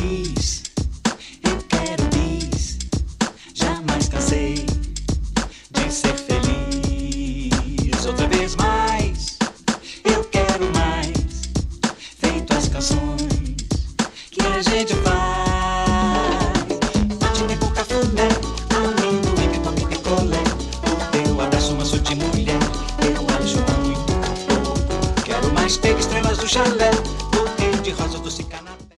bis, eu quero bis. Jamais cansei de ser feliz. Outra vez mais, eu quero mais. Feito as canções que a gente faz. Bate com cafuné, amendoim, pipoca, picolé. O teu abraço, uma sutil mulher, eu acho muito bom. Quero mais ter estrelas do chalé.